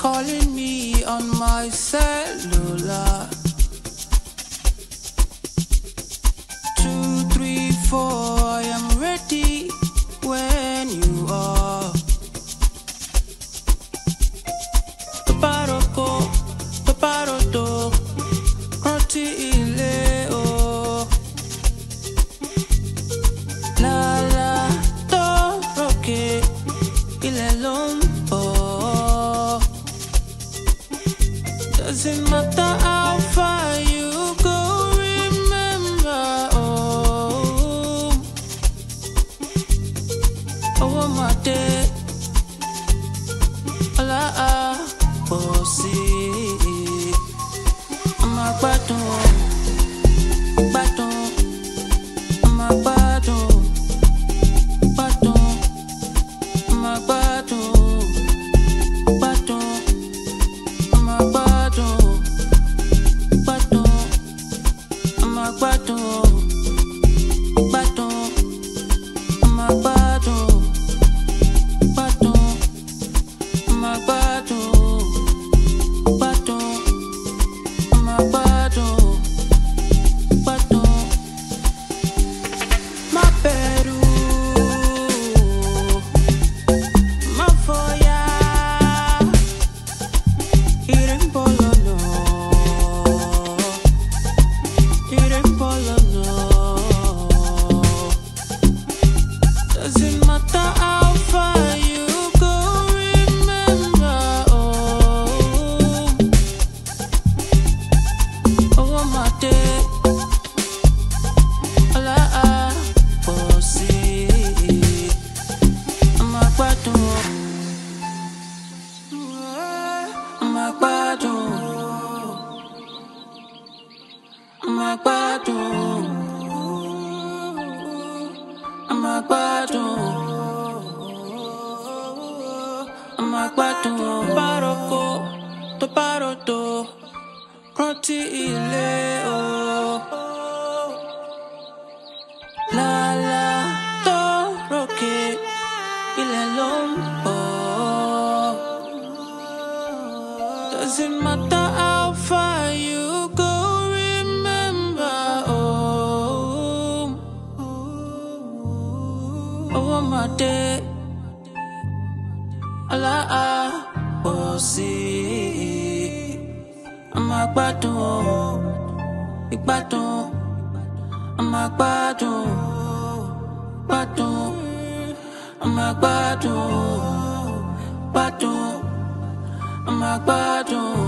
calling me on my cellular. 2, 3, 4, I am ready when you are. Paparoko, paparoto, rántí ilé o. Lálá tó rókè, ilẹ̀ ló ń bọ̀. Doesn't matter how far you go, remember home. Oh my day, ọlá àbọ̀ sí. I'm a gbádùn, gbádùn, I'm a gbádùn, gbádùn, I'm a gbádùn, gbádùn, I'm a gbádùn, gbádùn, I'm a gbádùn, gbádùn, I'm a gbádùn, gbádùn, I'm a gbádùn, gbádùn, I'm a gbádùn, gbádùn. Má bẹ̀rù, má fòyà, ire ń bọ̀ lọ́nà, ire ń bọ̀ lọ́nà. Doesn't matter how far you go, remember home. Oh my day, ọlá àbọ̀ sí. I'm a gbádùn, I'm a gbádùn, I'm a gbádùn, I'm a gbádùn, I'm a gbádùn. Paroko, tó paroto, rántí ilé o. Lálá tó rókè, ilẹ̀ ló ń bọ̀. Doesn't matter how far you go, remember home. Oh my day, ọlá àbọ̀ sí. I'm a gbádùn, ìgbádùn, I'm a gbádùn, gbádùn, I'm a gbádùn, gbádùn, I'm a gbádùn.